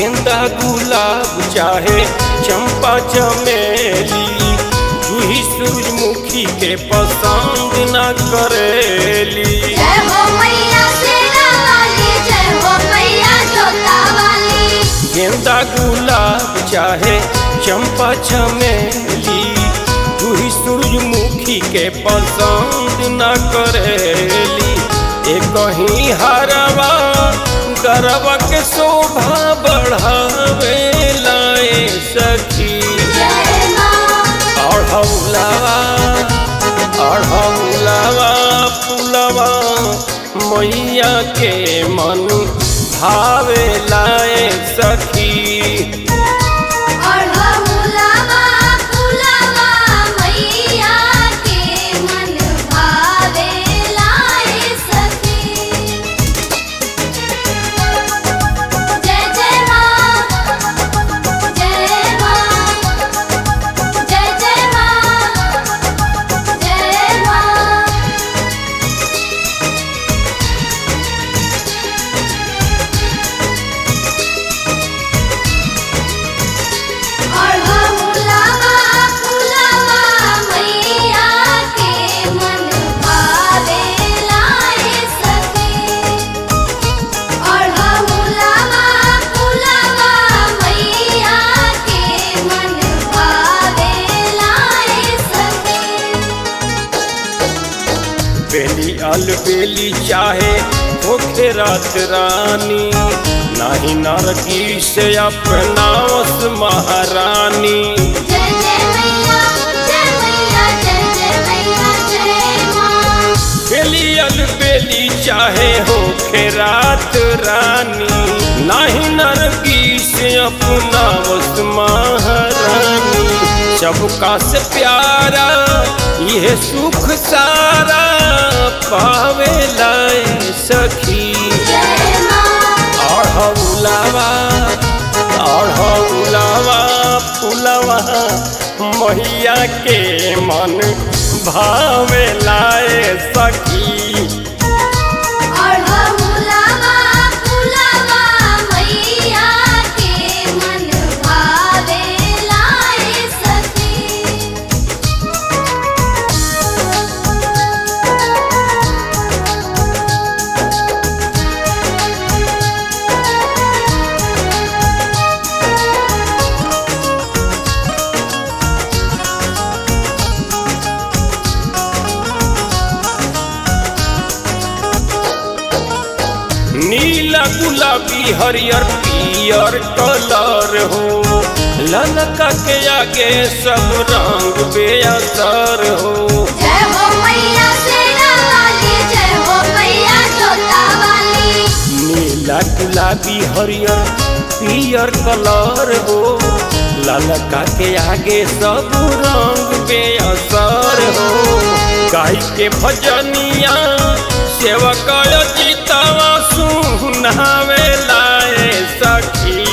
गेंदा गुलाब चाहे चंपा चमेली, जूही सूरजमुखी के पसंद न करेली। जय हो मैया शेरा वाली, जय हो मैया जोता वाली। गेंदा गुलाब चाहे चंपा चमेली, जूही सूरजमुखी के पसंद न करेली। एक कहीं हरवा गरबा के शोभा बढ़ावे लाए सखी। अढ़ौलावा पुलवा मैया के मन भावे लाए सखी। बेली अलबेली चाहे होखे रात रानी, नाही नरकी से अपनावस महारानी। जय जय मैया, जय मैया, जय जय मैया, जय माँ। बेली अलबेली चाहे होखे रात रानी, नाही नरकी से अपनावस महारानी। सबका से प्यारा यह सुख सारा पावे लाए सखी। अढ़ौलावा पुलवा मैया के मन भावे लाए सखी। नीला गुलाबी हरियर पियर कलर हो, ललका के आगे सब रंग बेअसर हो। जय हो मैया शेरा वाली, जय हो मैया जोता वाली। नीला गुलाबी हरियर पियर कलर हो, ललका के आगे सब रंग बेअसर हो। गाय के भजनिया सेवक जीतवा सुनावे लाए सखी।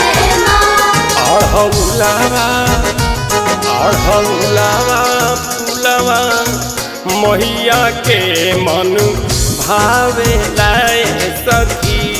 अढ़ौलावा पुलवा मैया के मन भावे लाए सखी।